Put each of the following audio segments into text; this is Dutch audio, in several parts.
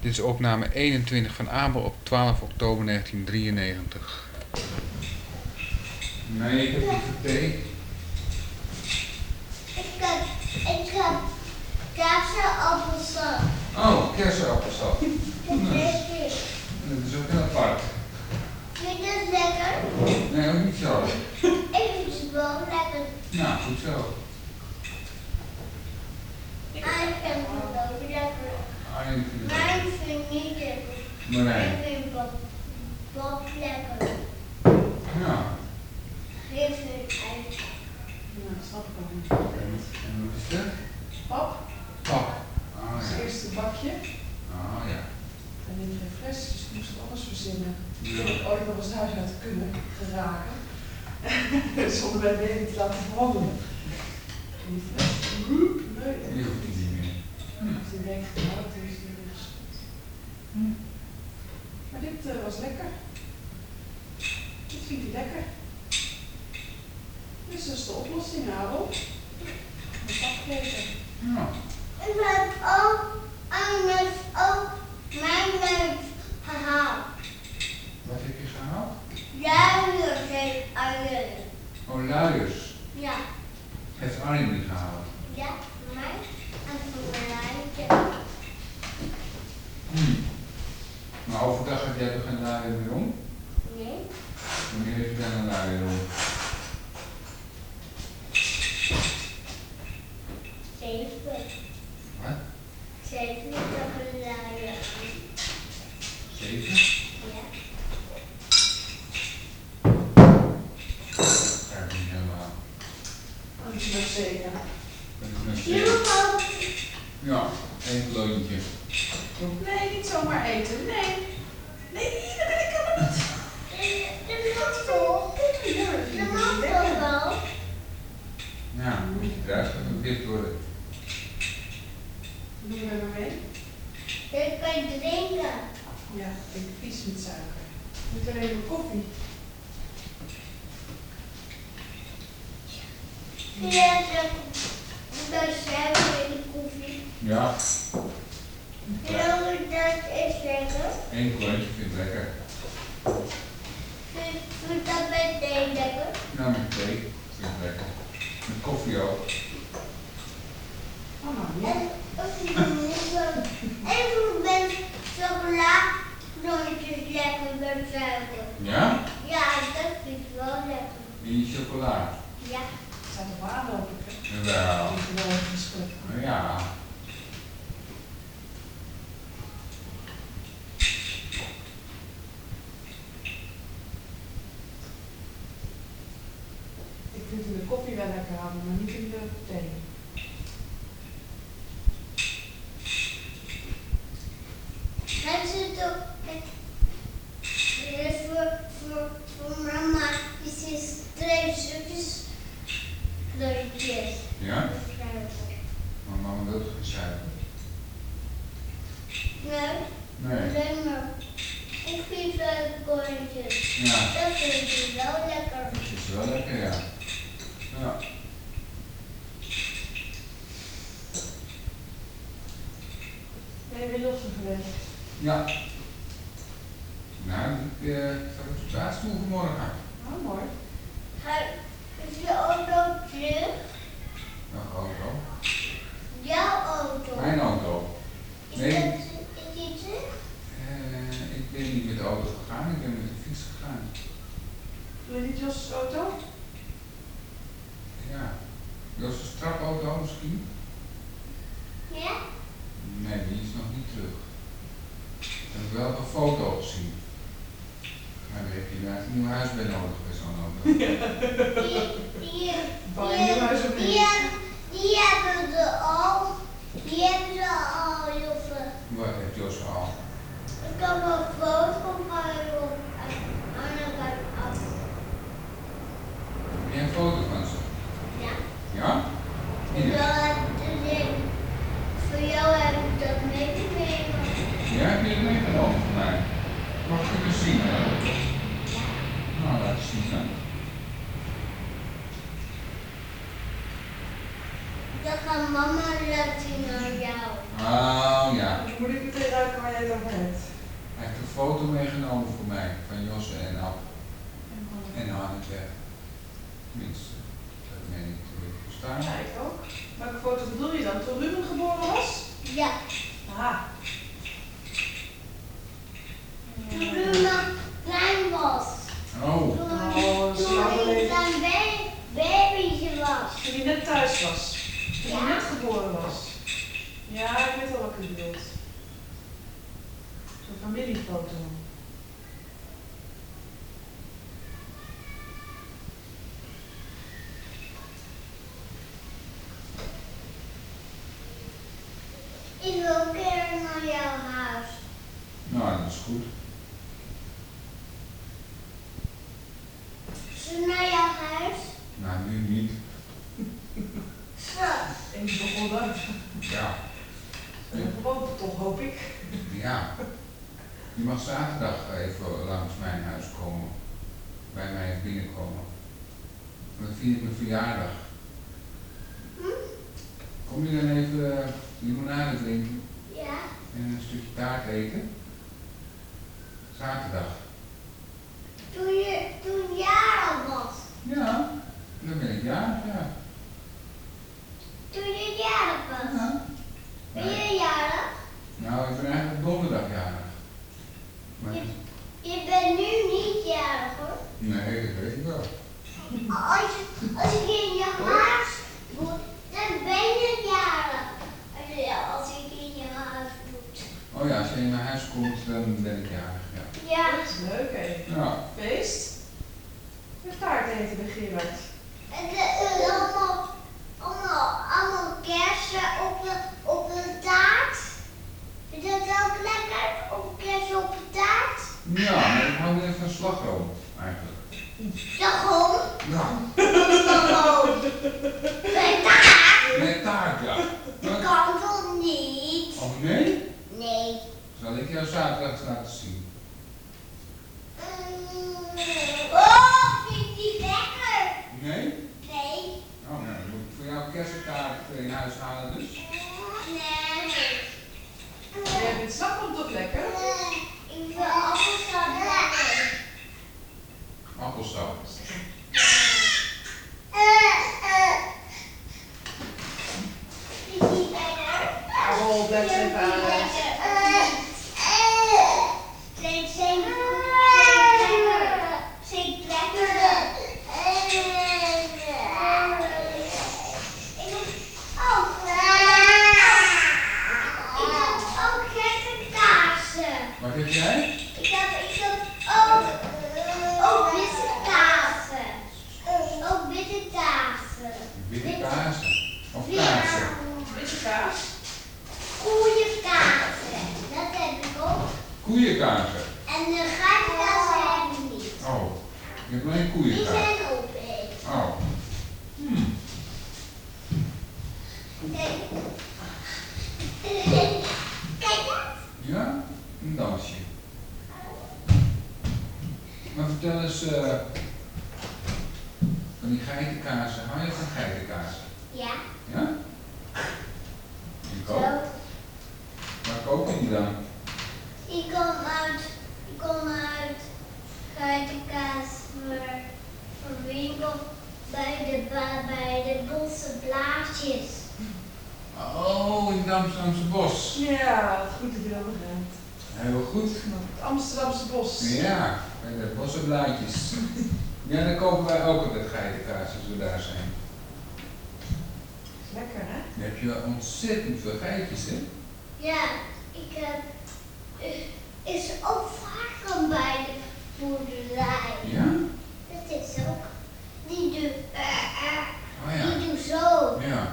Dit is opname 21 van Abel op 12 oktober 1993. Nee, ik heb niet voor thee. Ik heb kersenappelsap. Oh, kersenappelsap. Nee. Dat is ook heel apart. Vind je het lekker? Nee, ook niet zo. Ik vind het wel lekker. Nou, goed zo. Ik vind het ook lekker. Arjen vindt het Maar ik vind het niet lekker. lekker. Marijn. Ik vind Bob lekker. Ja. Ik vind het eigenlijk. Ja, dat snap ik ook niet. En wat is dat? Pap, Pap. Oh dat is het ja. eerste bakje. Oh ja. En in geen fles, dus ik moest alles verzinnen. Ja. Ik heb ooit nog eens het huis uit kunnen geraken. Zonder mijn baby te laten verwandelen. En die fles, nee. Die hoeft niet meer. Dus ik denk, nou, dat is niet meer geschikt. Maar dit was lekker. Dit vindt hij lekker. Dus dat is de oplossing, Abel. Een pap geven. Ja. Ik heb ook mijn neus gehaald. Wat heb je gehaald? Luiers heeft Arjen. Oh, luiers. Ja. Heeft Arjen niet gehaald? Ja, voor mij en voor mijn lijntje. Maar overdag heb jij toch geen luier meer om? Nee. Wanneer heb je dan een luier om? 7. Wat? 7 is toch een luier. 7? Ja. Ga ik niet helemaal. Dat is nog zeker. Dat is nog Heel 7. groot. Ja, één loontje. Nee, niet zomaar eten. Nee. Nee, dat wil ik helemaal niet. Dat mag toch? Dat mag toch wel? Ja, moet je eruit gefilteerd worden. Doe je er maar mee? Je kan drinken. Ja, ik vies met suiker. Niet alleen maar koffie. Ja, dat suiker in de koffie. Ja, Ja, dat is lekker. één klontje vind ik lekker. Vind dat met thee lekker? Nou, met thee vind ik lekker. Met koffie ook. Oh, nou, En ja. ik vind chocola klontjes lekker met suiker. Ja? Ja, dat vind ik wel lekker. In je chocola. Ja. Het zijn toch aanlopen, hè? Jawel. Die gewoon geschud. Ja. Ik vind in de koffie wel lekker houden, maar niet in de thee. Het zit ook voor mama is het 2 stukjes klontjes. Ja? Maar mama wil toch geen suiker? Nee, Nee. alleen maar koffiesuikerklontjes. Ja, Dat vind ik wel lekker. dat is wel lekker, ja. Ja. Ben je weer lossen geweest? Ja. Nou, ik ga op de plaats toe vanmorgen. Oh, mooi. Is je auto terug? Nog auto. Jouw auto. Mijn auto. Is Nee. die terug? Ik ben niet met de auto gegaan, ik ben met de fiets gegaan. Doe je niet Jos' auto? Ja. Jos' trapauto misschien? Ja? Nee, die is nog niet terug. Ik heb wel een foto gezien. Maar dan heb je daar een nieuw huis bij nodig bij zo'n auto. Bouw je nieuw huis op niet? Die hebben ze al. Die hebben ze al, Joffe. Wat heeft Jos al? Ik kan wel een foto van je op. Aan de kant af. Heb jij een foto van ze? Ja. Ja? Hier. Voor jou heb ik dat meegenomen. Ja, heb je het meegenomen voor mij? Mag ik het eens zien? Hè? Nou, laat eens zien dan. Dan gaat mama laten naar jou. Oh ja. Dan moet ik meteen ruiken waar jij het over hebt. Hij heeft een foto meegenomen voor mij van Josse en Ab en Hanneke. Tenminste, dat meen ik te verstaan. Ja, ik ook. Welke foto bedoel je dan? Toen Ruben geboren was? Ja. Aha. Toen Ruma klein was. Oh, Toen hij een klein babytje was. Toen hij net thuis was. Toen hij Ja. net geboren was. Ja, ik weet al wat u bedoelt. Zo'n familiefoto. Ik wil een keer naar jouw huis. nou dat is goed. Zullen we naar jouw huis? Nou, nu niet. Zo. Eens begonnen. Ja. En gewoon toch, hoop ik. Ja. Je mag zaterdag even langs mijn huis komen. Bij mij even binnenkomen. Want dan vier ik mijn verjaardag. Kom je dan even limonade drinken Ja. en een stukje taart eten? Zaterdag. Toen jarig was. Ja, dan ben ik jarig, ja. Toen je jarig was. Ja. Ben je jarig? Nou, ik ben eigenlijk donderdag jarig. Maar, Je bent nu niet jarig hoor. nee, dat weet ik wel. Als ik in je huis moet, dan ben je jarig. Als ik in je huis moet. Oh ja, als je in mijn huis komt, dan ben ik jarig, ja. Ja. Dat is leuk, hè? Ja, Feest? Een taart eten bij Gerard. En allemaal kersen op een taart. Is dat ook lekker? Op kersen op een taart? ja, maar ik hou meer van slagroom, eigenlijk. Slagroom? Ja, Slagroom. Met taart? met taart, ja. Dat kan toch niet? Oh nee? Nee. Zal ik jou zaterdag laten zien? Oh, vind ik niet lekker. Nee? Nee. Oh, nou, dan moet ik voor jou kersentaart in huis halen dus. Nee. Jij vindt slagroom toch lekker? Ik wil appelsap lekker. Appelsap. Vind je niet lekker? Carol, blijf Vind je even niet aan. lekker? Zeker lekker. Ik heb ook gekke kaarsen. Wat heb jij? Ik heb ook witte kaarsen. Ook witte kaarsen. Witte kaarsen. Of kaarsen. Witte kaas? Koeienkaarsen. Dat heb ik ook. Koeienkaarsen. En de geitenkaarsen heb ik niet. Oh, je hebt alleen Die koeienkaarsen. zijn op één. Oh. Kijk. Kijk dat. Ja? Een dansje. Maar vertel eens van die geitenkaarsen. Hou je van geitenkaarsen? Ja. Ja? Ik Zo. ook. Waar koop je die dan? Ik kom uit geitenkaas voor winkel bij de bosse blaadjes. Oh, in het Amsterdamse bos. Ja, wat goed dat je dat begrijpt. Heel goed. Het Amsterdamse bos. Ja, bij de bossenblaadjes. Ja, dan kopen wij ook altijd geitenkaarsen als we daar zijn. Lekker, hè? Dan heb je wel ontzettend veel geitjes, hè? Ja, ik heb is ook varken bij de boerderij. Ja? Dat is ook. Die doet Oh ja. die doet zo. Ja.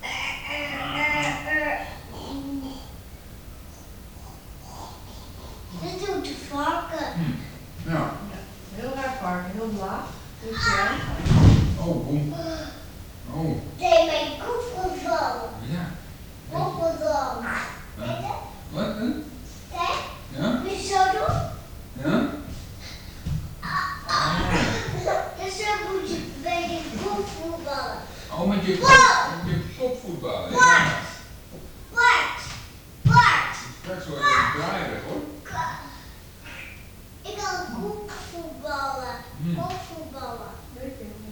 Dat doet de varken. Ja. Ja. Heel raar varken, heel laag. Dus ja. Oh, boem. Oh, Nee, mijn koepelval. ja. Koepelval. Wat? Hè? Kijk, Ja? moet je zo doen? Ja? Dus zo moet je bij de koepelvallen. Oh, met je kopvoetbal.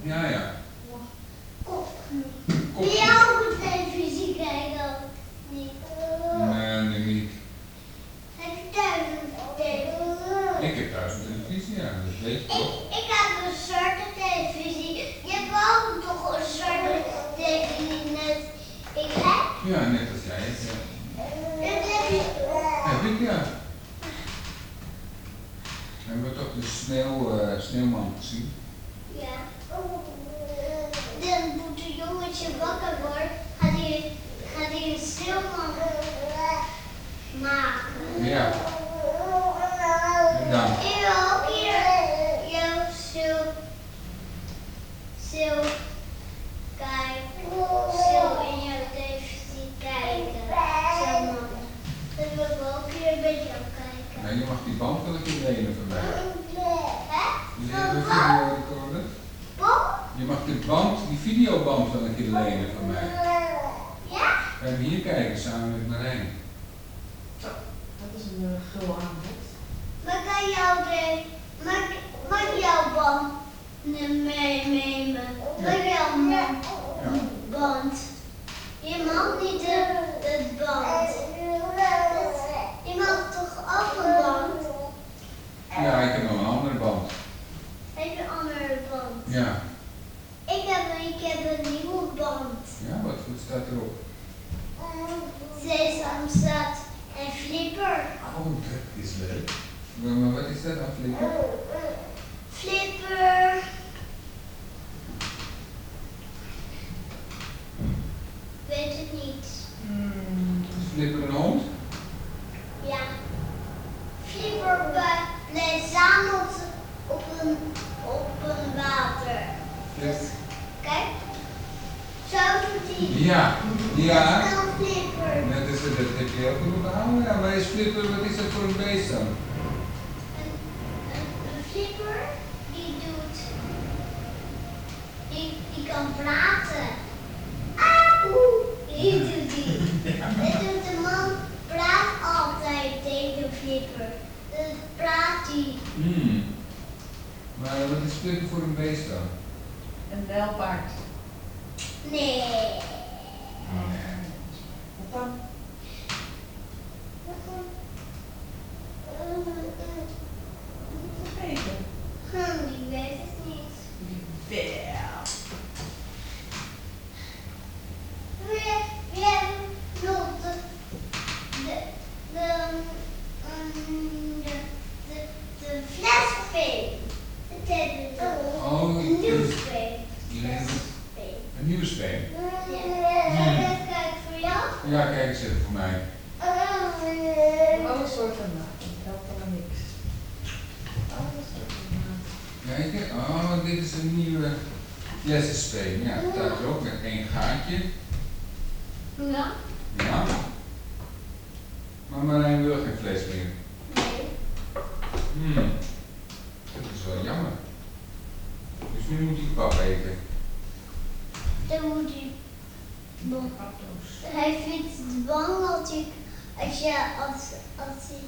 Ja. Wil je ook op televisie kijken? Niet. Nee, niet. Heb je thuis een televisie? Ik heb thuis een televisie, ja, dat weet je toch? Ik heb een zwarte televisie. Je hebt ook toch een zwarte televisie net ik heb? Ja, net als jij. Ja. Dat heb je. Heb ik, ja. Hebben we toch de sneeuwman gezien? Ja. Dan moet een jongetje wakker worden, gaat hij een sneeuwman maken. Ja. En dan? Ik wil ook hier jouw stil kijken. Stil in jouw televisie kijken. Zo man. Dan wil ik ook hier met jou kijken. Nou, je mag die band wel een keer lenen van mij. Hè? Je hebt een videorecorder. Wat? Je mag die videoband wel een keer lenen van mij. Ja? Ga je hier kijken samen met Marijn. Zo, dat is een gul aanbod. Maar kan mag jouw band meenemen? Mag jouw band? Je mag niet de band. Je mag toch ook een band? Ja, ik heb nog een andere band. Heb je een andere band? Ja. Ik heb een nieuwe band. Ja, wat staat erop? Sesamstraat en Flipper. Oh, dat is leuk. Maar wat is dat dan, Flipper? Flipper. Weet het niet. Is Flipper een hond? Ja. Flipper zamelt op een water. Dus kijk. Zo doet hij. Ja. Ja. Dat is een Flipper. Dat heb je ook kunnen behouden. Ja, maar is Flipper, wat is dat voor een beest dan? Een Flipper die kan praten. Die doet die. De man praat altijd tegen Flipper. Dus praat hij. Maar wat is Flipper voor een beest dan? Een nijlpaard. Nee. Wat dan? Vergeten. Die weet het niet. Wel. We hebben nog de flesspeen. Dat hebben we. Oh, Een nieuwe speen. een nieuwe speen. Zal ik even kijken voor jou? Ja, kijk eens even voor mij. Alles soorten maat. Dat helpt allemaal niks. Alles soorten maat. Kijk, oh, dit is een nieuwe flessenspeen. Ja, dat staat er ook met één gaatje. Ja. Ja. Maar Marijn wil geen vlees meer. Nee. Dat is wel jammer. Dus nu moet hij pap eten. Dan moet hij. Hij vindt het bang als hij.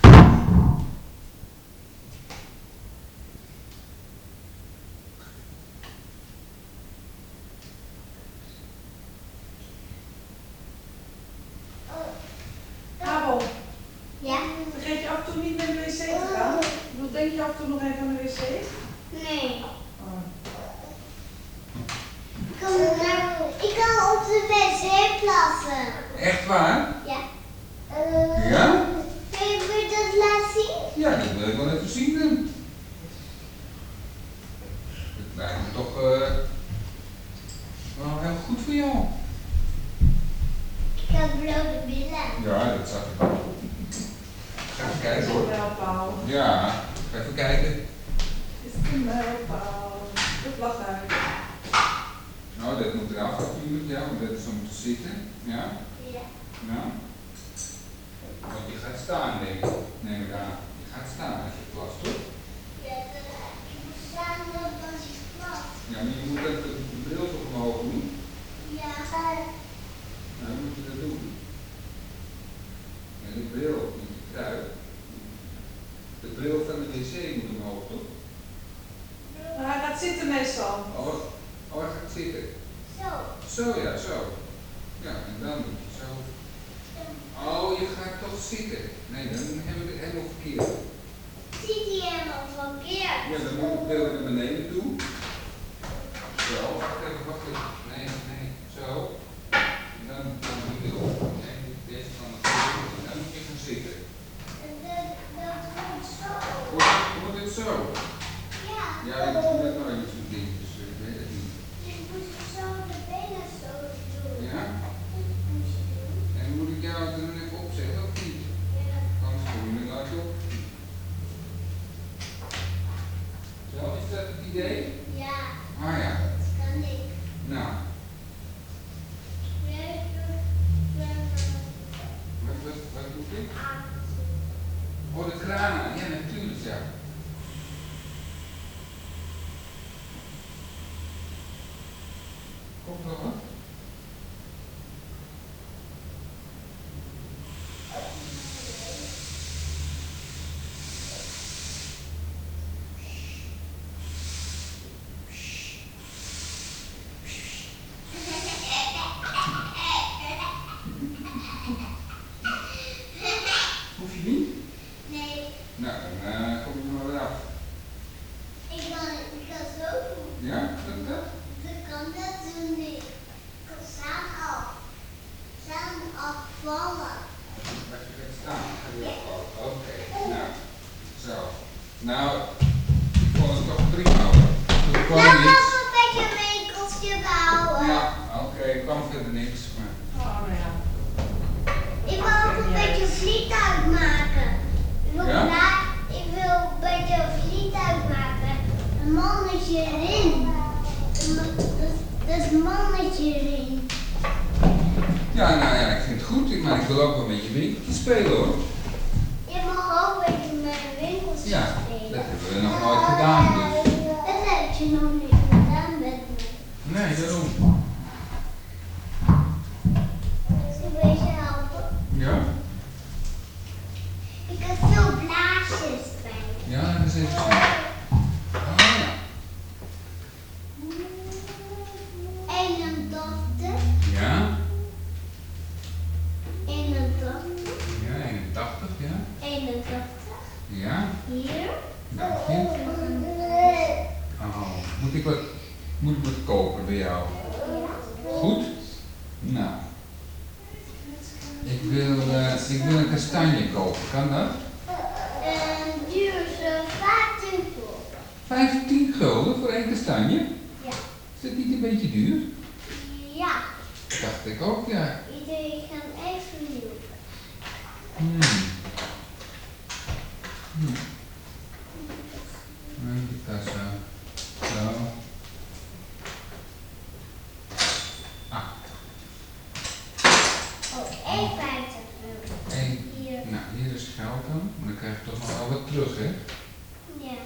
Abel, Ja? vergeet je af en toe niet naar de wc te gaan? Hoe denk je af en toe nog even aan de wc? Nee. Oh. Ik kan op de wc plassen. Echt waar? Ja. Ja? Wil je dat laten zien? Ja, dat wil ik wel even zien dan. Het lijkt me toch wel heel goed voor jou. Ik heb blote billen. Ja, dat zag ik wel. Ga even kijken hoor. Mijlpaal. Ja, ga even kijken. Is het een mijlpaal? De vlag uit. Nou, dat moet eraf natuurlijk, ja, want dat is om te zitten. Ja, Ja. ja. Want je gaat staan, denk ik. Neem ik aan. Je gaat staan als je plast, toch? Ja, ik moet staan als ik plas. Ja, maar je moet even de bril toch omhoog doen. Ja. Nou, dan moet je dat doen. En de bril, niet de trui. De bril van de wc moet omhoog, toch? Hij gaat zitten met meestal. Oh, hij gaat zitten. Zo. Zo ja, zo. Ja, en dan doe je zo. Oh, je gaat toch zitten. Nee, dan hebben we het helemaal verkeerd. Ziet hij helemaal verkeerd? Ja, dan moet ik beeld naar beneden toe. Zo, wacht even. Nee, zo. En dan doe je op. Nee, deze kan het goed. En dan moet je gaan zitten. En dat wordt zo. Wordt het zo? Ja. Ja, ik doe dat nooit met zo'n ding, dus ik weet het niet. Je moet zo de benen zo doen. Ja? Dat moet je doen. En moet ik jou er dan even opzetten of niet? Ja. Anders kom je er nooit op. Zo, is dat het idee? Ja. Ah ja. Dat kan ik. Nou, wat doe ik? Oh, de kraan. Ja, natuurlijk, ja. Komt nog wat? Hoef je niet? Nee, Nou, dan kom je er maar weer af. ik kan zo doen. Ja, dat? Ik kan dat doen niet. Ik kan samen afvallen. Als je gaat staan, ga je afvallen. Oké, nou, zo. Nou, ik vond het toch prima hoor. Er kwam Nou, niks. nog een beetje een winkeltje bouwen. Ja, oké, er kwam verder niks. Maar... Oh, nou ja. Ik wil ook een beetje een vliegtuig maken. Ja? Ik wil een beetje een vliegtuig maken. Een mannetje erin. Dat is een mannetje erin. Ja, nou ja, ik vind het goed. Maar ik wil ook wel met je winkeltje spelen hoor. Je mag ook een beetje met een winkeltje Ja, spelen. dat hebben we nog nooit gedaan dus. Dat heb je nog niet gedaan met me. Nee, daarom. Wil je helpen? Ja? Ik heb veel blaasjes bij. Ja, dat is even zien. Oh ja. 81. Ja? 81. Ja, 81, ja. 81. Ja, Hier. dank je. Oh, moet ik wat kopen bij jou? Goed? Nou. Ik wil een kastanje kopen, kan dat? Duur ze 15 voor. 15 gulden voor één kastanje? Ja. Is dat niet een beetje duur? Ja. Dacht ik ook, ja. Iedereen gaat even nieuw. Die kassa. Zo. Ah, Oh, 1,50 euro. één. Hier. Nou, hier is geld dan. Maar dan krijg je toch nog wel wat terug, hè? Ja.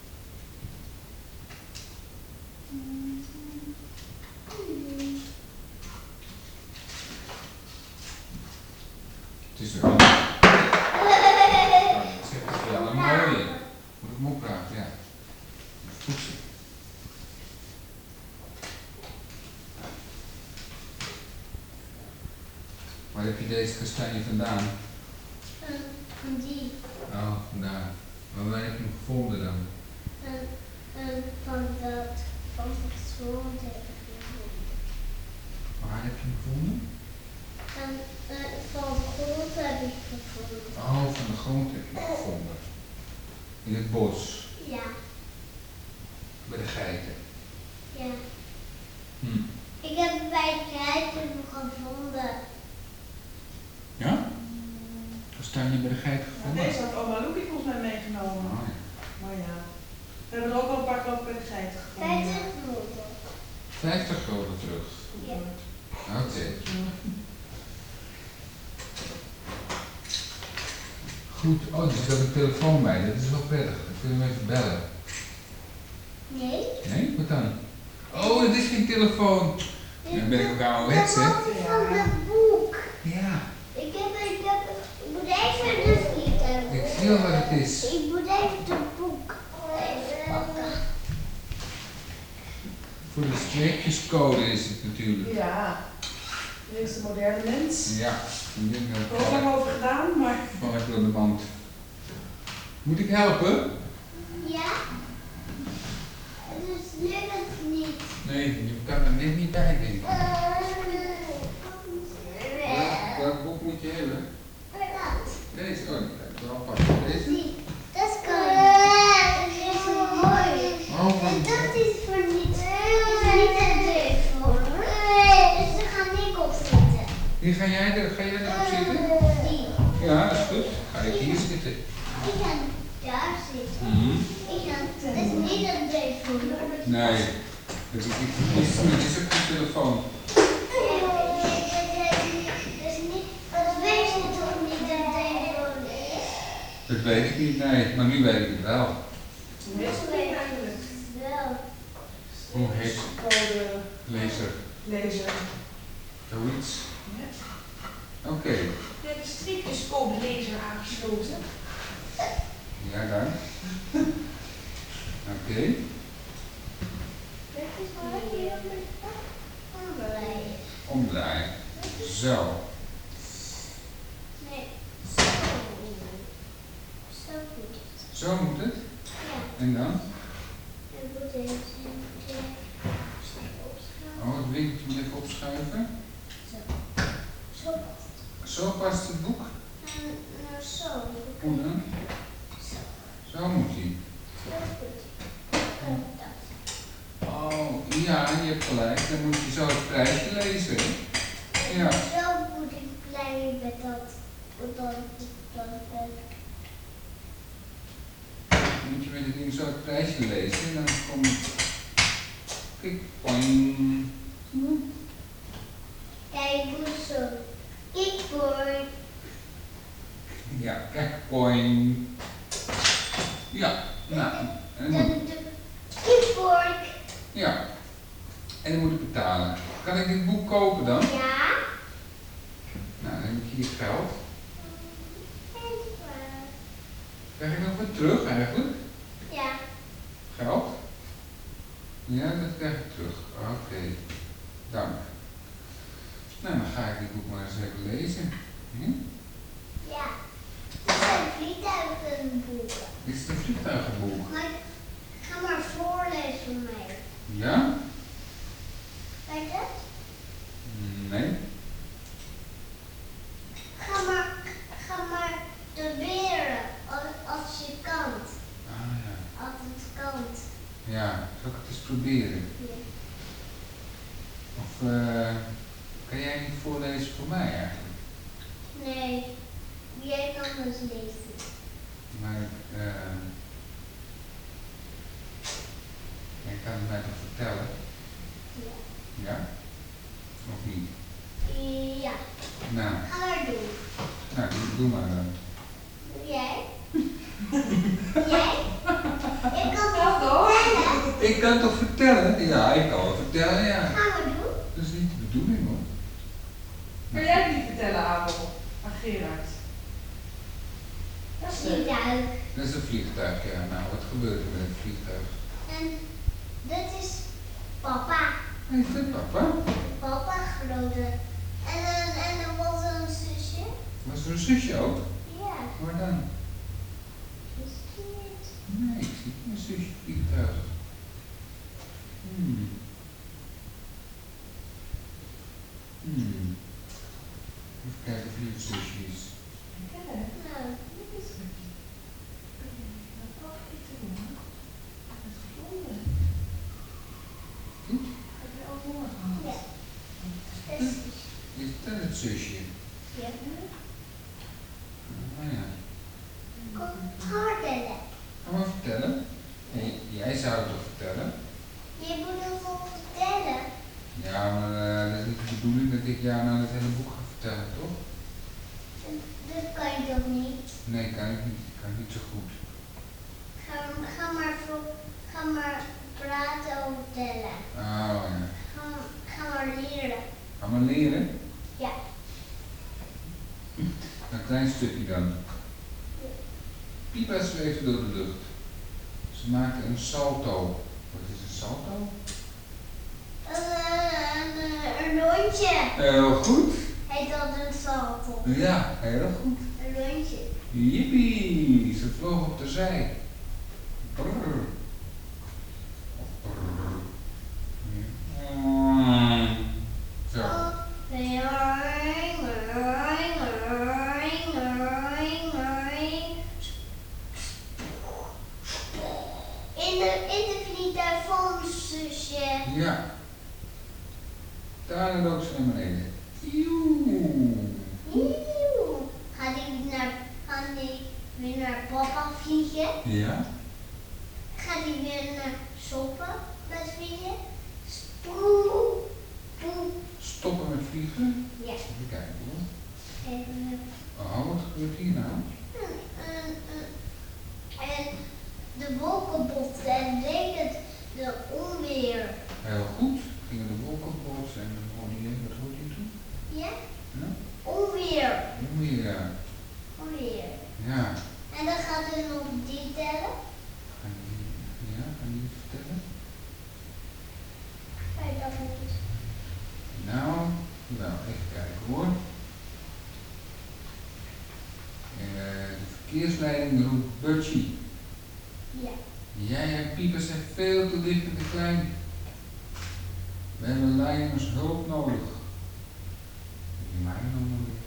Het is wel. Het is wel een mooie. Moet ik hem oppraten, ja. Poetsen. Waar heb je deze kastanje vandaan? Van die. Oh, vandaar. Maar waar heb je hem gevonden dan? Van het grond heb ik gevonden. Waar heb je hem gevonden? Van de grond heb ik gevonden. Oh, van de grond heb je hem gevonden. In het bos, Ja. bij de geiten. Ja. Hm. Ik heb het bij het kijken gevonden. Ja? Kastanje bij de geiten Nou, gevonden? deze had oma Loekie volgens mij meegenomen. Oh, ja. Maar ja. We hebben er ook al een paar kloppen bij de geiten gevonden. 50 minuten. 50 gulden terug. Ja. Oké. Goed, oh, er zit ook een telefoon bij, dat is wel prettig. Dan kunnen we even bellen. Nee. Nee, wat dan? Oh, dat is geen telefoon. Dan ben ik ook ouderwets, hè? Dat was van het boek. Ja, Ik moet even de vliegtuig. ik zie al wat het is. Ik moet even het boek even pakken. Voor de streepjescode is het natuurlijk. Ja. De eerste moderne mens. Ja, ik denk Ik heb er dat ook lang over gedaan, maar... val ik door de mand. Moet ik helpen? Ja? Dus lukt het niet. Nee, je kan er net niet bij denken. Welk boek moet je hebben? Deze, oh, die kan ik wel pakken. Deze? Zie, dat is koning. Dat is zo mooi. Oh, En van... dat is voor niet een duivel. Dus er gaat Nick op zitten. Hier, ga jij erop zitten? Die. Ja, dat is goed. Ga ik hier zitten. Ik ga daar zitten. Mhm. Dat is niet een duivel. Nee, dat is ook een telefoon. Dat weet je toch niet een duivel is? Dat weet ik niet, nee, maar nu weet ik het wel. Meestal weet ik eigenlijk. Wel. Hoe heet Code lezer? lezer. Zoiets. Ja. Oké, Je hebt de streepjescode lezer aangesloten. ja dan. Oké, Dat is mooi. Hier omdraaien. omdraaien. Zo. Nee, zo. Zo goed. Zo moet het. Ja. En dan? En moet even opschalen. Oh, het winkeltje moet even opschuiven. Zo. Zo. Zo past het boek. En nou zo. Hoe dan? Zo. Zo moet hij. Zo goed. Dat. Oh, ja, je hebt gelijk. Dan moet je zo het prijsje lezen. Ja. Zo moet ik blij met dat. Dat. Dan moet je met het ding zo het prijsje lezen. En dan komt het... Kijk, poing. Kijk, moet zo. Ik voor. Ja, kijk, poing. Ja, nou. En dan Dan moet, de keyboard. ja. En dan moet ik betalen. Kan ik dit boek kopen dan? Ja. Nou, dan heb ik hier geld. En Krijg ik nog wat terug eigenlijk? ja. Geld? Ja, dat krijg ik terug. Oké, dank. Nou, dan ga ik dit boek maar eens even lezen. Hm? Ja. Het zijn vliegtuigenboeken. Dit is een vliegtuigenboek. Maar ga maar voorlezen voor mij. Ja? Weet je? Nee. Ga maar proberen als je kan. Ah ja. Als het kan. Ja, zal ik het eens proberen? Ja. Of kan jij niet voorlezen voor mij eigenlijk? Nee, jij kan dus lezen. Maar jij kan het mij toch vertellen? Ja. Ja? Of niet? Ja. Nou, Ga maar doen. nou doe maar dan. Jij? Jij? Ik kan Ja, het toch? vertellen. Ik kan toch vertellen? Ja, ik kan wel vertellen, ja. Ga maar doen. Dat is niet de bedoeling hoor. Kan jij het niet vertellen, Abel? Aan Gerard. Dat is niet duidelijk. Dat is een vliegtuig, ja. Nou, wat gebeurt er met het vliegtuig? En dit is papa. Hé, is dit papa? Papa grote. En er was een zusje. Was er een zusje ook? Ja, Waar dan? misschien. Nee, ik zie geen zusje vliegtuig. Hmm. Hmm. Even kijken of hier een zusje is. Nou, ja. Dus, Is dat het zusje? ja. Ah ja. Kom vertellen. Ga maar vertellen. Jij zou het toch vertellen? Je moet het wel vertellen. Ja, maar dat is niet de bedoeling dat ik jou nou het hele boek ga vertellen, toch? Dat kan je toch niet? Nee, kan ik niet. Kan ik niet zo goed. Ga maar praten of vertellen. Oh ja. Ga maar leren. Ga maar leren. Ja. Een klein stukje dan. Pipa zweefde door de lucht. Ze maakte een salto. Wat is een salto? rondje. Heel goed. Heet dat een salto? Ja, heel goed. Een rondje. Jippie, ze vloog op de zij. Brrr. Brrr. Zo. In de vliegtuig zusje. Ja. Daar loopt ze naar beneden. Joe. Gaat hij weer naar papa vliegen? Ja. Gaat hij weer naar soppen met vliegen? Spoe. Poe. Stoppen met vliegen. Ja. Even kijken hoor. Even. Oh, wat gebeurt hier nou? En de wolken botsen en regent de onweer. Heel goed. Gingen de wolken botsen en dan hoorde je, wat hoorde je toen? Ja? Ja? Onweer. Onweer. Onweer. Ja. En dan gaat er nog die tellen. Kan je het vertellen? Kijk, dat moet. Nou, even kijken hoor. De verkeersleiding roept Butchie. Ja. Jij en Pieper zijn veel te dicht en te klein. We hebben leiders hulp nodig. Die mij dan nog weer.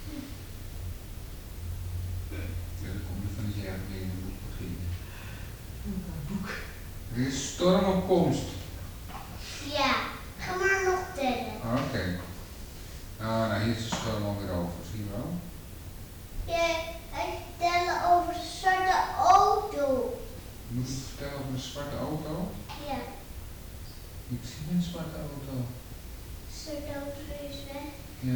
Ja, dan komt er van die zeggen weer in het boek beginnen. Boek. Er is storm op komst. Ja. Ga maar nog tellen. Oké. Nou, hier is de storm alweer over. Zie je wel? Ja, hij tellen over de zwarte auto. Moet ik vertellen over een zwarte auto? Ja. Ik zie een zwarte auto. De zwarte auto is weg. Ja.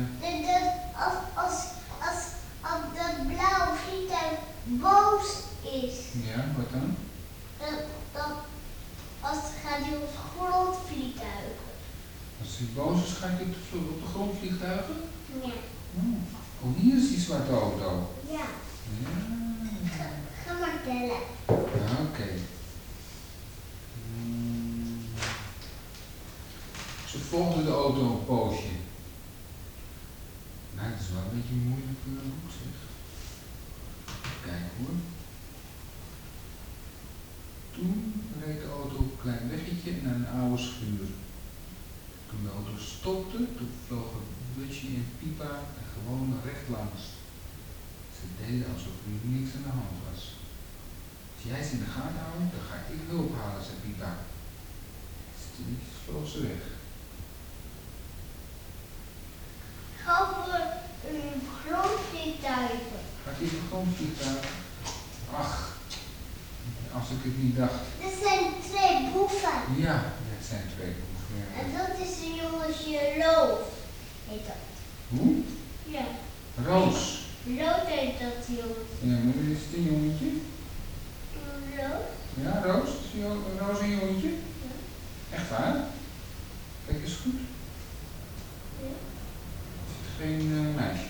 Als dat blauwe vliegtuig boos is, Ja, wat dan? dan gaat hij op de grond vliegtuigen. Als hij boos is, gaat hij op de grond vliegtuigen? Ja. Oh, hier is die zwarte auto. Ja. Ja. Ga maar tellen. Oké. Ze volgden de auto een poosje. Nou, dat is wel een beetje moeilijk boek zeg. Kijk hoor. Toen reed de auto op een klein weggetje naar een oude schuur. Toen de auto stopte, toen vlogen Butchie en Pipa er gewoon recht langs. Ze deden alsof er niks aan de hand was. Als jij ze in de gaten houdt, dan ga ik hulp halen, zei Pipa. Toen vloog ze weg. Over grondvliegtuigen. Gaat die grondvliegtuig? Ach, als ik het niet dacht. Er zijn twee boeven. Ja, het zijn twee boeven. En dat is een jongetje Loof. Heet dat. Hoe? Ja. Roos. Loof heet dat jongetje. Ja, maar is het een jongetje? Loof? Ja, Roos? Is Roos een jongetje? Ja. Echt waar? Kijk eens goed. Ja. Is het geen meisje?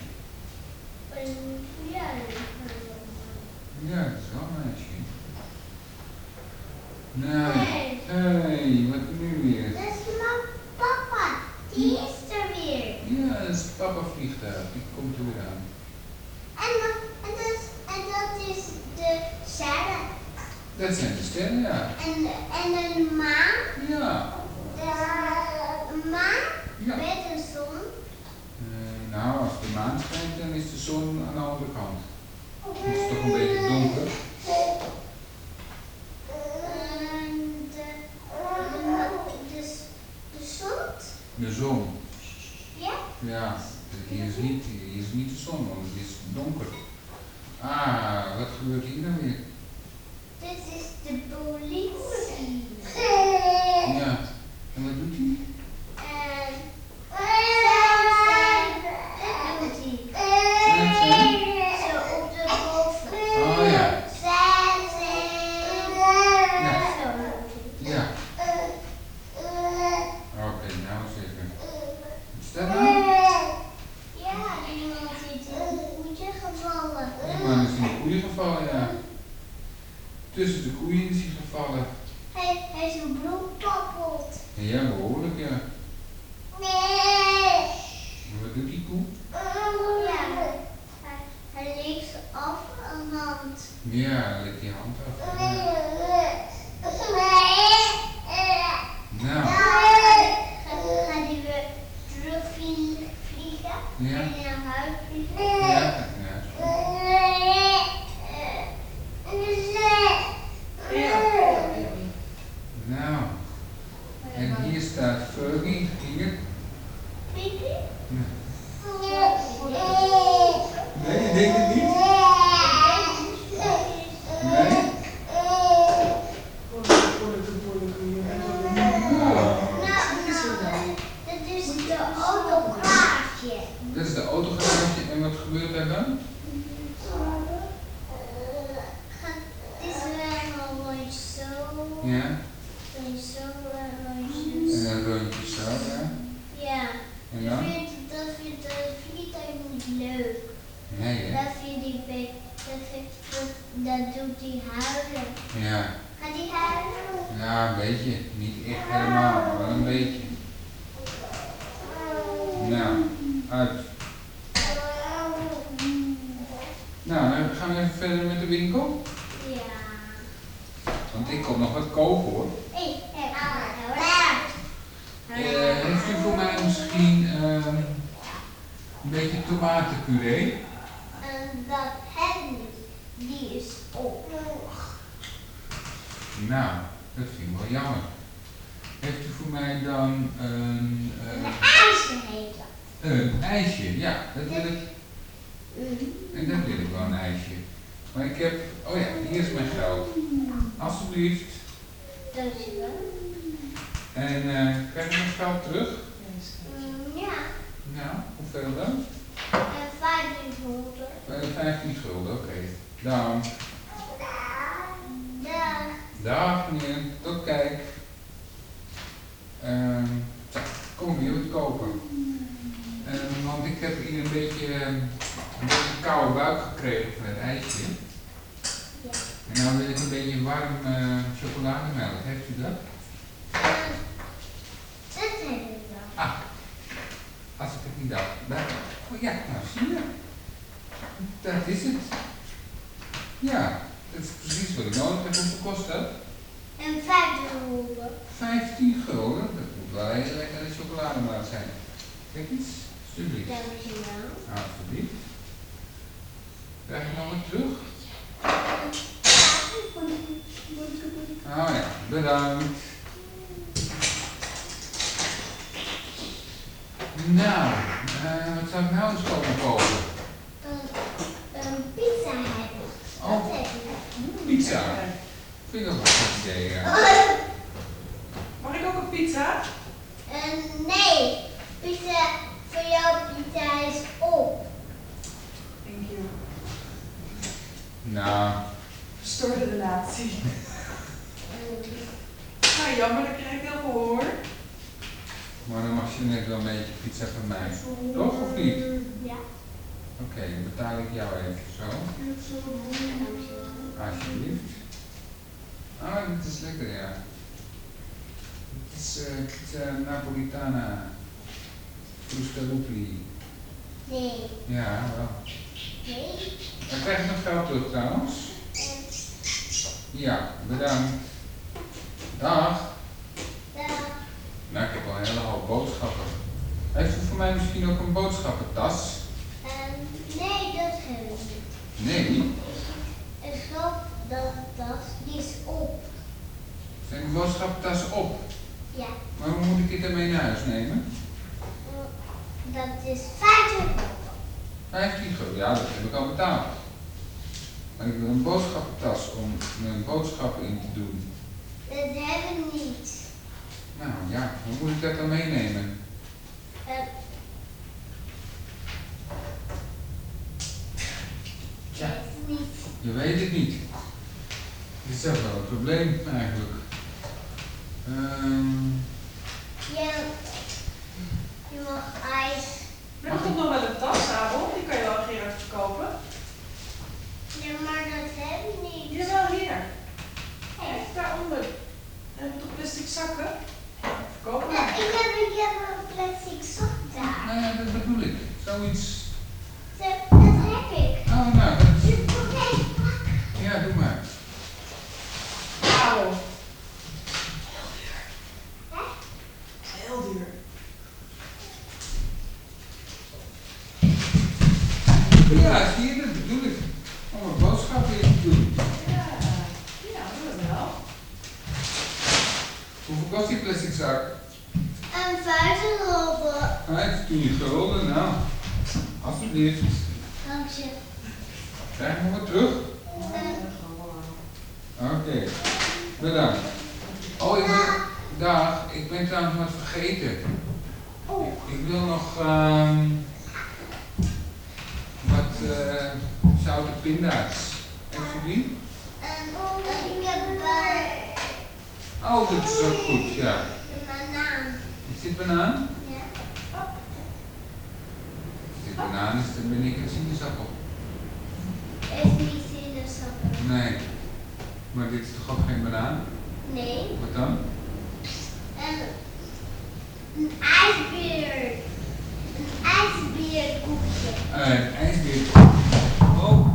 Ja. Ja, dat is wel een meisje. Nee. Nee. Hey, wat nu weer? Dat is mijn papa. Die is er weer. Ja, dat is het papa vliegtuig. Die komt er weer aan. En dat is de sterren. Dat zijn de sterren, ja. En een maan. Ja. Een maan Ja. met een zon. Nou, als de maan schijnt, dan is de zon aan de andere kant. Het is toch een beetje donker. De zon? De zon. Ja? Ja, hier is niet de zon, want het is donker. Ah, wat gebeurt hier nou weer? Dit is de politie. Ja, en wat doet hij? Dat doet hij. Zijn? Zo op de boven. Oh ja. Ja. Zo doet hij. Ja. Oké, nou zeker. Wat is dat nou? Ja, iemand is in een koetje gevallen. Die man is in de koeien gevallen, ja. Tussen de koeien is hij gevallen. Hij is een broek kapot. Ja, behoorlijk, ja. Nee. Inge? Pipi? Nee, je denkt het niet? Nee? Dat is de autograafje. Dit is de autogarage en wat gebeurt daar dan? Het is wel een rondje zo. Ja, Rondje zo en rondje en zo. een rondje zo, ja. Ja. En dan? Dat vindt de vliegtuig niet leuk. Nee, hè? Dat vindt hij dat doet hij huilen. Ja. Gaat hij huilen? Ja, een beetje. Niet echt helemaal, maar wel een beetje. Nou, uit. Nou, dan gaan we even verder met de winkel. Ja. Want ik kom nog wat kopen hoor. Hé, Heeft u voor mij misschien een beetje tomatenpuree? dat heb ik. Die is op. Nou, dat vind ik wel jammer. Heeft u voor mij dan Een ijsje heet dat. een ijsje? Ja, dat wil ik. En dat wil ik wel, een ijsje. Maar ik heb, oh ja, hier is mijn geld. Alsjeblieft. Dankjewel. En krijg ik mijn geld terug? Ja. Nou, hoeveel dan? 1500. 15 gulden, oké. Dank. Dag. Dag meneer, tot kijk. Zo, kom hier wat kopen. Want ik heb hier een beetje koude buik gekregen van het ijsje. Ja. En nou wil ik een beetje warm chocolademelk. Heeft u dat? Dat heb ik wel. Ah, als ik het niet dacht. Oh ja, nou zie je. Dat is het. Ja, dat is precies wat ik nodig heb. Hoeveel kost dat? En 1500. 15 gulden. Dat moet wel een hele lekkere chocolademelk zijn. Kijk eens, alsjeblieft. Dankjewel. Alsjeblieft. Krijg ik nog wat terug? Oh ja, bedankt. Nou, wat zou ik nou eens komen kopen? Een pizza heb ik. Oh. Dat heb ik. Pizza. Vind ik ook wel een goed idee, ja. Mag ik ook een pizza? Nee, pizza voor jou pizza is op. Thank you. Nou, Verstoorde relatie. Nou, jammer, dan krijg ik heel veel hoor. maar dan mag je net wel een beetje pizza van mij. Toch of niet? Ja. Oké, dan betaal ik jou even zo. Alsjeblieft. Ah, dit is lekker, ja. Het is pizza Napolitana. Frustalupli. Nee. Ja, wel. Nee. Dan krijg je nog geld terug trouwens. Ja, bedankt. Dag. Dag. Nou, ik heb al een hele hoop boodschappen. Heeft u voor mij misschien ook een boodschappentas? Nee, dat heb ik niet. Nee. Ik geloof dat dat die is op. Zijn de boodschappentassen op? Ja. Maar hoe moet ik dit ermee naar huis nemen? Dat is 50 euro. 15 gulden, ja, dat heb ik al betaald. Maar ik wil een boodschappentas om mijn boodschappen in te doen. Dat hebben we niet. Nou ja, hoe moet ik dat dan meenemen? Tja, Niet. je weet het niet. Dit is zelf wel een probleem eigenlijk. Je mag ijs. Er komt nog wel een tas, Abel. Die kan je wel Gerard verkopen. Ja, maar dat heb ik niet. Jawel, hier. Kijk, daaronder. Hebben we toch plastic zakken? Verkopen. Ja, ik heb een plastic zak daar. Nou ja, dat bedoel ik. Zoiets. Dat heb ik. Oh, nou, dat is... Oké, pak. Ja, doe maar. Abel. Hè? Heel duur. Ja, zie je, dat bedoel ik. Om een boodschap in te doen. Ja, dat wel. Hoeveel kost die plastic zak? En 5 15 gulden, nou. Alsjeblieft. Dank je. Krijg je nog wat terug? Oké. Bedankt. Oh, ik ben trouwens wat vergeten. Ik wil nog wat zoute pinda's. Alsjeblieft. Ik heb Oh, dat is ook goed, ja. een banaan. Is dit banaan? Ja. Als dit banaan is, dan ben ik een sinaasappel. Is niet sinaasappel. Nee. Maar dit is toch ook geen banaan? Nee. Wat dan? Een ijsbeer. Een ijsbeerkoekje. Een ijsbeer. Oh.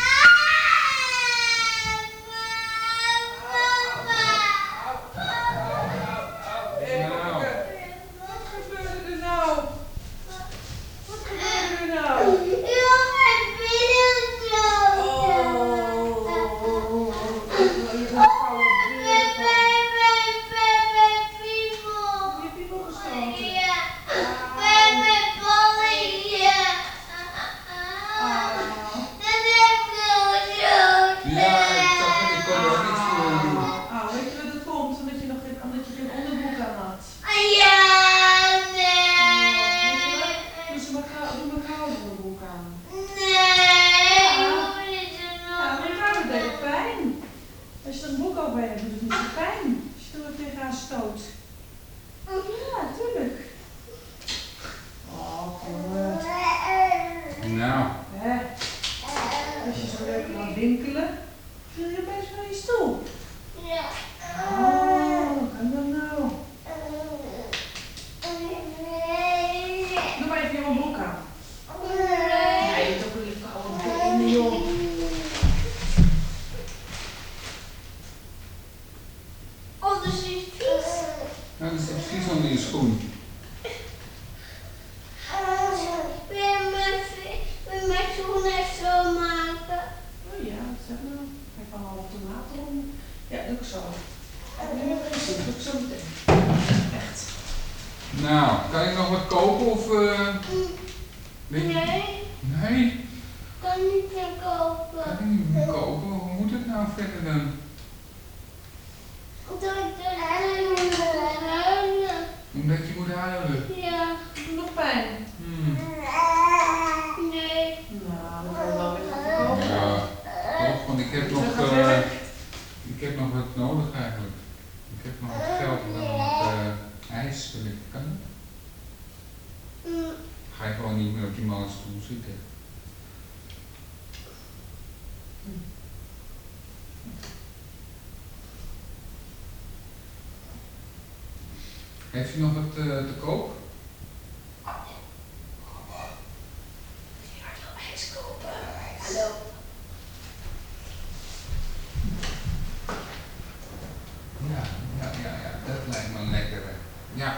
Nou. Wat gebeurde er nou? Wat gebeurde er nou? Als je er een boek over hebt, doet het niet zo pijn. Als je er tegenaan stoot. Ja, tuurlijk. Oh, goed. Nou. Hè? Als je zo lekker gaat winkelen, viel je opeens van je stoel. Ja. Oh, hoe kan dat nou? Doe maar even jouw broek aan. Ja, je hebt ook een lief oude benen, joh. Oh, dus is vies. Nou, dat zit vies onder je schoen. Wil mijn schoenen zo maken? Oh ja, zeg nou. Hij kan al tomaten om. Ja, doe ik zo. Nu heb ik gezien, doe ik zo meteen. Echt. Nou, kan ik nog wat kopen of weet je- Nee, Nee, kan niet meer kan kopen. ik niet meer kopen. Hoe moet het nou verder dan? Dat ik moet huilen. Omdat je moet huilen. Ja, Doe nog pijn. nee. Nou, dan kan je wel weer gaan kopen. Ja, toch, want ik heb nog, Terug aan het werk. ik heb nog wat nodig eigenlijk. Ik heb nog wat geld en dan wat ijs wil ik. Kan dat? Ga je gewoon niet meer op die malle stoel zitten. Heeft u nog wat te koop? Je gaat wel ijs kopen. Hallo. Ja, dat lijkt me lekker. Ja,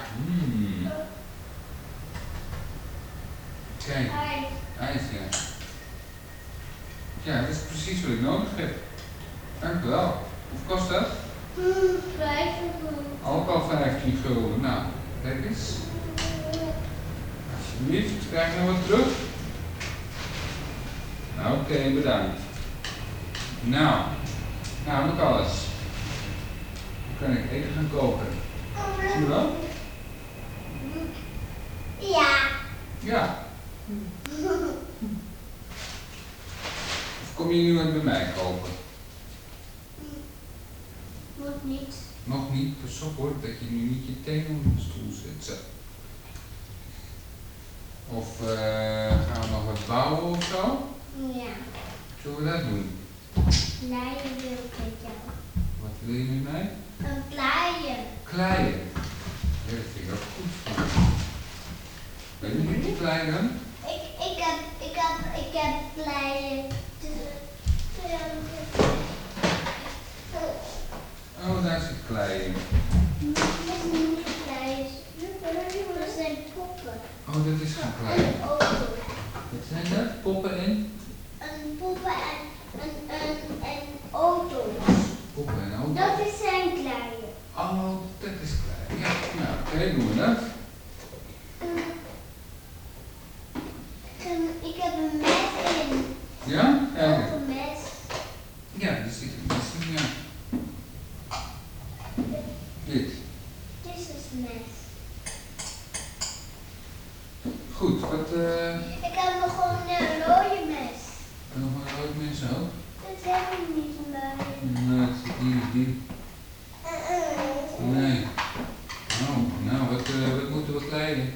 Kijk, ijs, ja. Ja, dat is precies wat ik nodig heb. Dank u wel. Hoeveel kost dat? 5 Ook al 15 gulden. Nou, kijk eens. Alsjeblieft, krijg je nog wat terug? Nou, oké, bedankt. Nou, namelijk alles. Dan kan ik eten gaan koken. Zie je wel? Ja. Ja. Of kom je nu wat bij mij kopen? Moet niet. Nog niet, pas op hoor, dat je nu niet je tenen op de stoel zet. Zo. Of gaan we nog wat bouwen of zo? Ja. Zullen we dat doen? Kleien wil ik met jou. Wat wil je met mij? Een kleien. Kleien. Ja, dat vind ik ook goed. Ben je niet te klein dan? Ik heb kleien. Oh, daar zit kleien. Dat zijn poppen. Oh, dat is geen kleien. Een auto. Wat zijn dat? Poppen en? Een poppen en auto's. Poppen en auto. Dat is zijn kleien. Oh, dat is klein. Ja, nou, oké, doen we dat. Goed, wat Ik heb nog gewoon een rode mes. nog een rood mes ook? Dat heb ik niet bij. Nee, het is die. Nee. Oh, nou, wat moeten we kleiden?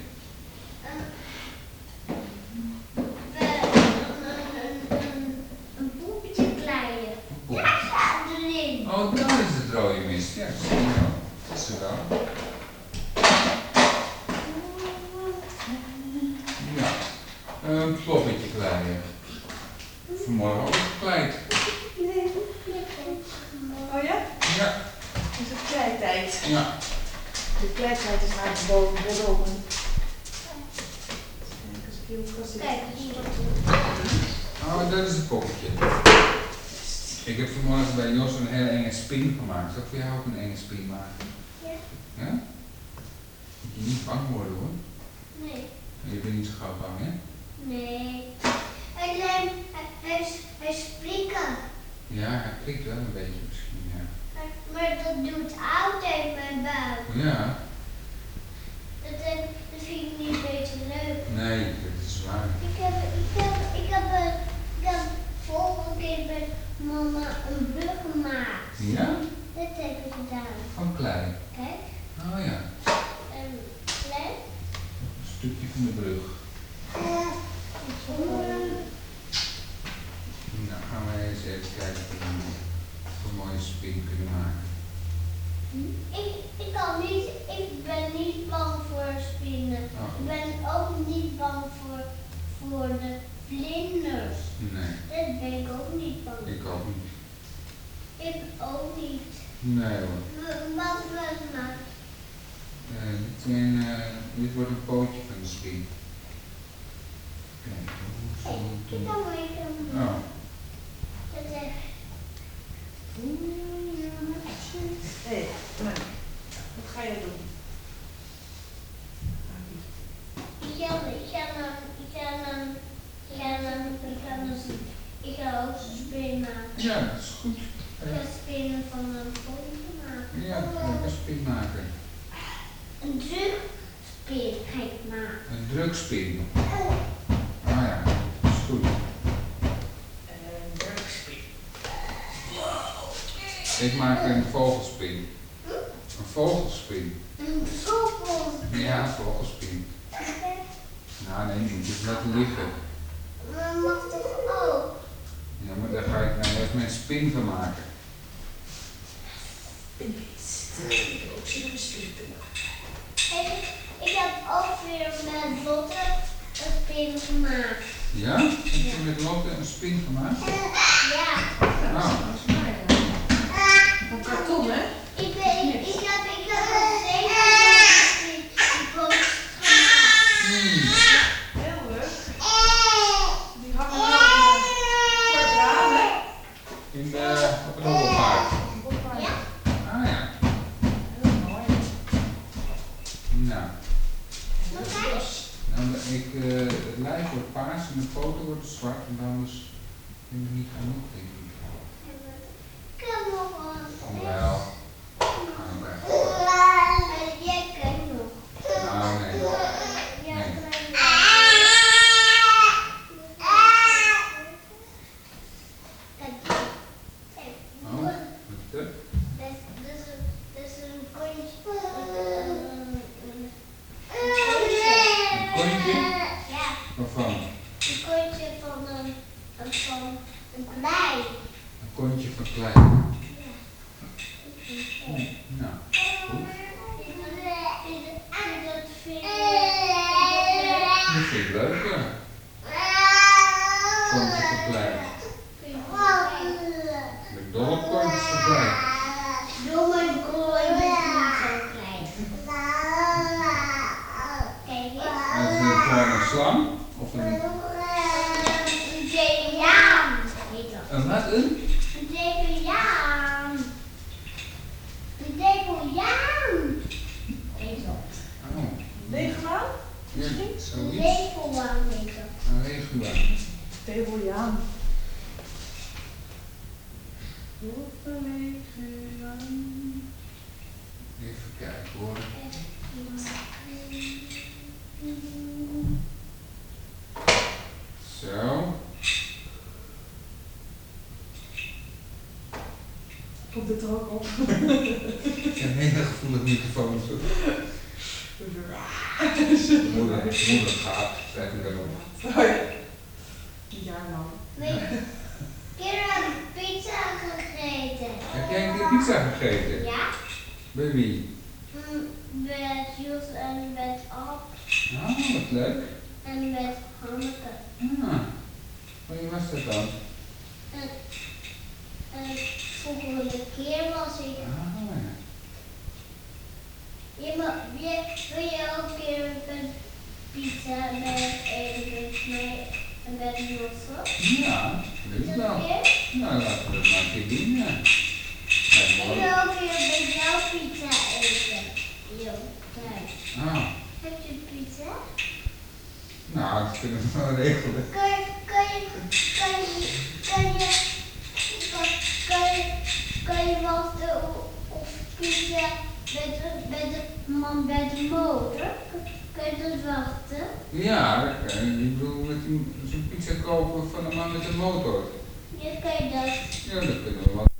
Een poepetje kleiden. Poep. Ja, staat erin. Oh, daar is het rode mis. Ja, zie je wel. Dat is er wel. Ja, een poppetje kleiden. Vanmorgen ook gekleid. Oh ja? Ja. Is het kleitijd? Ja. De kleitijd is maar boven de ogen. Kijk, hier. Oh, dat is het poppetje. Ik heb vanmorgen bij Jos een hele enge spin gemaakt. Zal ik voor jou ook een enge spin maken? Ja. Ja? Moet je niet bang worden hoor. Nee. Je bent niet zo gauw bang, hè? Nee. Hij sprikken. Ja, hij prikt wel een beetje misschien, ja. Maar dat doet altijd mijn buik. Ja, Dat vind ik niet een beetje leuk. nee, dat is waar. Ik heb vorige keer met mama een brug gemaakt. Ja? Dat heb ik gedaan. Van klei. Kijk. Oh ja, En klein. een stukje van de brug. Nou, gaan wij eens even kijken of we een mooie spin kunnen maken. Ik ben niet bang voor spinnen. Oh. Ik ben ook niet bang voor de vlinders. Nee, Dat ben ik ook niet bang ik ook niet. Ik ook niet. Nee hoor. Wat was maar? Dit wordt een pootje van de spin. Kijk, hoe zal ik Ik doen? kan maar even. Oh, Dat is Hé, wat ga je doen? Ik ga ook een spin maken. ja, dat is goed. Ik ga spinnen van een pootje maken. Ja, een spin maken. Een drugspin ga ik maken. Een drugspin. Ah ja, dat is goed. Een drugspin. Ik maak een vogelspin. Een vogelspin. Een vogel. Ja, een vogelspin. Nou nee, niet. Dus laten liggen. Maar mag toch ook? Ja, maar daar ga ik nou even mijn spin van maken. Pinbeest. Ik heb ook zin om een spin te maken. Ik heb ook weer met Lotte een spin gemaakt. Ja? Heb je met Lotte een spin gemaakt? Ja. Nou, Van karton, hè? Ik heb nog steeds een poot gemaakt. Heel leuk. Die hangen wel voor het raam, hè? op een hobbelpaard. Ja. Ah ja. Heel mooi. Nou, Nog eens? het lijf wordt paars en de poten worden zwart en anders vind ik niet genoeg, denk ik. Ik heb nog een. Wel. Jij kent nog. Nou nee. Ja, Nee. Oh, wat is dat? Dat is een kontje. Een kontje? Ja, Waarvan? een kontje van een klei. Een kontje van klei. Ja. Nou, goed. Dat vind Dat vind ik leuk, ja. Kontje van klei. Ik ben dol op kontjes van klei. Doe mijn kooi met niet zo klein. Kijk En is het gewoon een slang? Of een Debiaan heet dat. wat? Een? Een debiaan. Een debiaan heet dat. Oh, Leguaan? ja, Een zoiets. leguaan heet dat. Een leguaan. Leguaan. Leguaan. Even kijken hoor. het er ook op. Het zijn hele gevoelige microfoons. Moeder gaat, zeg ik wel op. Oh ja. Ja, nou. Weet je, kinderen hebben pizza gegeten. Heb jij een keer pizza gegeten? Ja? Bij wie? Met Jules en met Ab Ah, wat leuk. en met Hanneke. Ah, wanneer was dat dan? En volgende keer was ik. Ah, ja. Wil je ook een keer een pizza met en met Jules? Ja, dat is wel. Een keer? Nou, laten we dat maar een keer doen, ja. Ik Lijkt me wil leuk. ook een keer met jou pizza eten. Jo, kijk. Ah, Heb je pizza? nou, dat kunnen we wel regelen. Kan je wachten of pizza met de man bij de motor? Kan je dat wachten? Ja, ik bedoel met zo'n pizza kopen van een man met een motor. Ja, kan je dat? Ja, dat kunnen we wel.